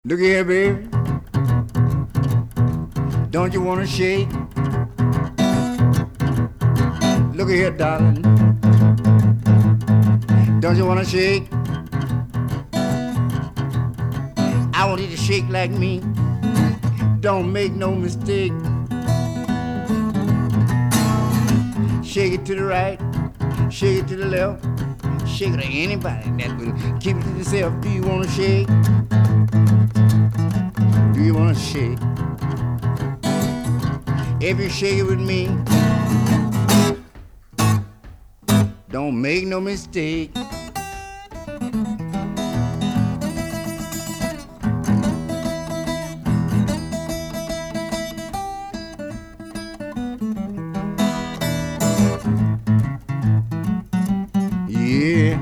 Look here, baby. Don't you wanna shake? Look here, darling. Don't you wanna shake? I want you to shake like me. Don't make no mistake. Shake it to the right, shake it to the left, shake it to anybody that will keep it to yourself. Do you wanna shake? Do you wanna shake? If you shake it with me, don't make no mistake. Yeah.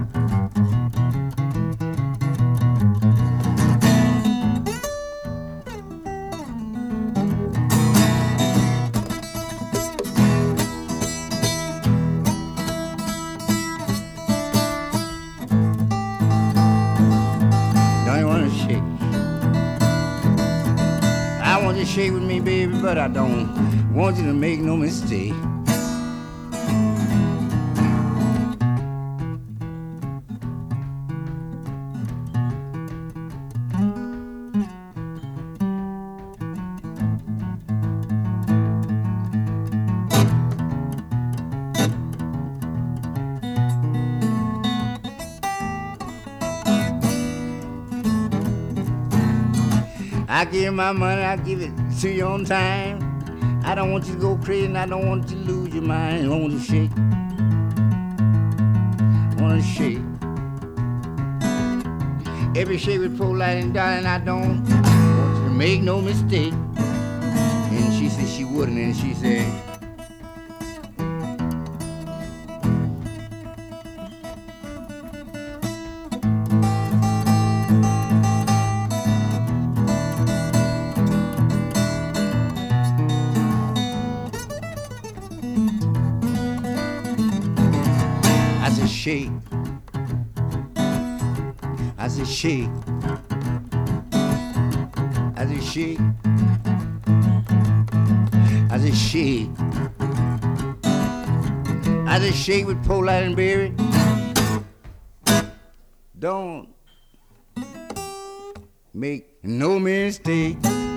Don't you wanna shake? I want you to shake with me, baby, but I don't want you to make no mistake. I give you my money, I give it to you on time. I don't want you to go crazy and I don't want you to lose your mind. I want you to shake. I want to shake. Every shake with polite and darling, I don't want you to make no mistake. And she said she wouldn't, and she said, I said shake. I said shake. I said shake. I said shake. I said shake with polite and baby. Don't make no mistake.